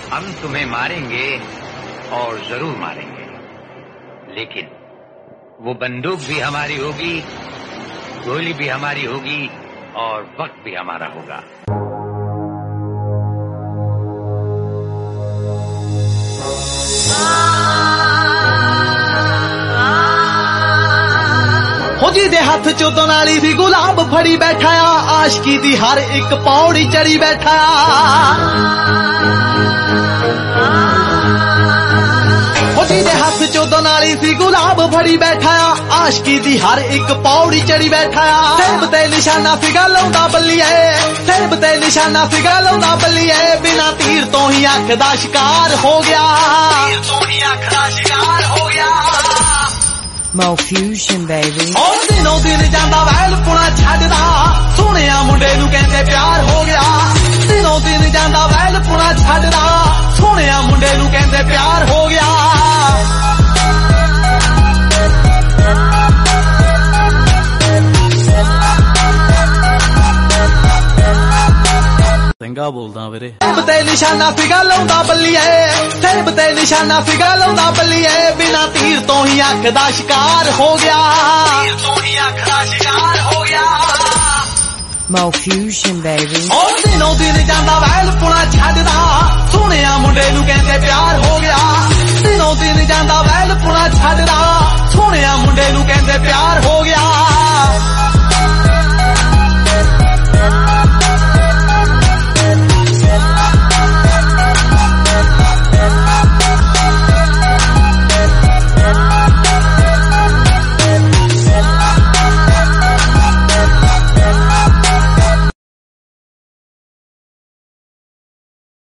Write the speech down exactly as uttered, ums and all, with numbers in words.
हम तुम्हें मारेंगे और जरूर मारेंगे, लेकिन वो बंदूक भी हमारी होगी, गोली भी हमारी होगी और वक्त भी हमारा होगा। हो जी दे हाथ चो तो नाली भी गुलाब फड़ी बैठा आशिकी दी हर एक पौड़ी चढ़ी बैठा। हो जी दे हाथ चो तो नाली सी गुलाब फड़ी बैठा आशिकी दी हर एक पौड़ी चढ़ी बैठा। सेब ते निशाना फिगा लाउंदा बल्लीए, सेब ते निशाना फिगा लाउंदा बल्लीए, बिना तीर तो ही अख दा शिकार हो गया, तीर तो ही अख दा शिकार हो गया। Mo Fusion baby। और दिनों दिन जांदा वैल पुणा छड्डदा, सोहणिया मुंडे नूं कहंदे प्यार हो गया। दिनों दिन जांदा वैल पुणा छड्डदा, सोहणिया मुंडे नूं कहंदे प्यार हो गया। चंगा बोलदा वीरे। सेब ते निशाना फिगा लाउंदा बल्लीए, सेब ते निशाना फिगा लाउंदा बल्लीए, बिना तीर तो ही अख दा शिकार हो गया, तीर तो ही अख दा शिकार हो गया। Mo Fusion baby। और दिनों दिन जांदा वैल पुणा